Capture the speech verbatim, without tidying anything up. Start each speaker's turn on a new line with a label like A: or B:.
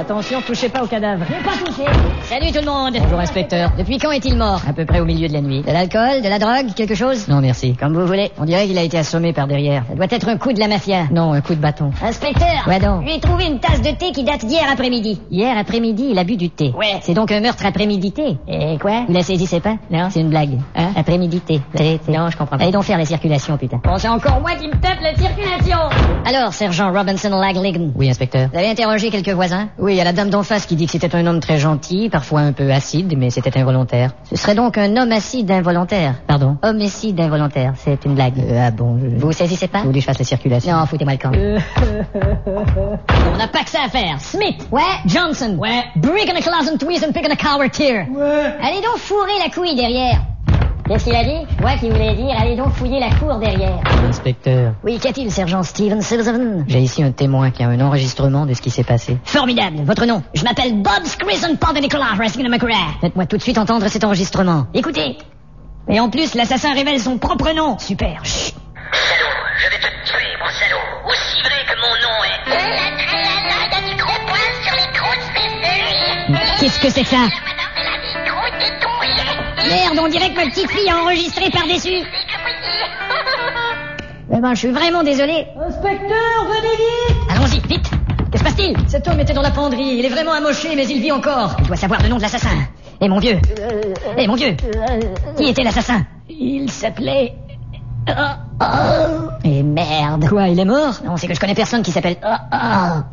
A: Attention, touchez pas au cadavre.
B: Ne pas toucher. Salut tout le monde.
A: Bonjour, inspecteur.
B: Depuis quand est-il mort?
A: À peu près au milieu de la nuit.
B: De l'alcool, de la drogue, quelque chose?
A: Non, merci.
B: Comme vous voulez.
A: On dirait qu'il a été assommé par derrière.
B: Ça doit être un coup de la mafia.
A: Non, un coup de bâton.
B: Inspecteur.
A: Ouais, donc.
B: Je lui ai trouvé une tasse de thé qui date d'hier après-midi.
A: Hier après-midi, il a bu du thé.
B: Ouais.
A: C'est donc un meurtre après-midi-thé.
B: Et quoi?
A: Vous la saisissez pas?
B: Non.
A: C'est une blague.
B: Hein?
A: Après-midi-thé. Thé, thé.
B: Non, je comprends pas.
A: Allez donc faire la circulation, putain.
B: Bon, c'est encore moi qui me tape la circulation.
A: Alors, sergent Robinson Lagligan. Oui, inspecteur.
B: Vous avez interrogé quelques voisins?
A: Oui, il y a la dame d'en face qui dit que c'était un homme très gentil, parfois un peu acide, mais c'était involontaire.
B: Ce serait donc un homme acide involontaire.
A: Pardon?
B: Homicide involontaire, c'est une blague.
A: Euh, ah bon, je...
B: Vous saisissez pas?
A: Vous voulez que je fasse la circulation?
B: Non, foutez-moi le camp.
A: Euh...
B: On n'a pas que ça à faire. Smith.
A: Ouais.
B: Johnson.
A: Ouais.
B: Brick and a claws and tweez and pick and a cower tear.
A: Ouais.
B: Allez donc fourrer la couille derrière. Qu'est-ce qu'il a dit? Moi qui voulais dire, allez donc fouiller la cour derrière.
A: Inspecteur.
B: Oui, qu'y-a-t-il, sergent Steven Sullivan?
A: J'ai ici un témoin qui a un enregistrement de ce qui s'est passé.
B: Formidable. Votre nom? Je m'appelle Bob Scrisson Pond Nicolas Reskin McGrath.
A: Faites-moi tout de suite entendre cet enregistrement.
B: Écoutez. Et en plus, l'assassin révèle son propre nom. Super. Chut.
C: Salaud, je vais te tuer, mon salaud. Aussi vrai que mon nom est... Il y a du gros poil sur les croûtes, mais...
B: Qu'est-ce que c'est que ça?
C: Madame, elle a des croûtes et tout, yeah.
B: Merde, on dirait que ma petite fille a enregistré par-dessus. Eh ben, je suis vraiment désolé.
A: Inspecteur, venez vite!
B: Allons-y, vite. Que se passe-t-il?
A: Cet homme était dans la penderie. Il est vraiment amoché, mais il vit encore.
B: Il doit savoir le nom de l'assassin. Eh mon vieux. Eh mon vieux. Qui était l'assassin? Il s'appelait... Oh, oh. Et merde.
A: Quoi, il est mort?
B: Non, c'est que je connais personne qui s'appelle... Oh, oh.